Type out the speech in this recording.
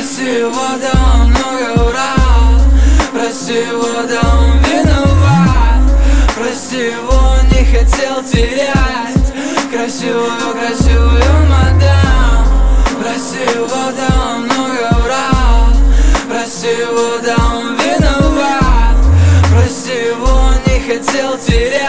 Прости его, да он много врал. Прости его, да он виноват. Прости его, не хотел терять красивую, красивую мадам. Прости его, да он много врал. Прости его, да он виноват. Прости его, не хотел терять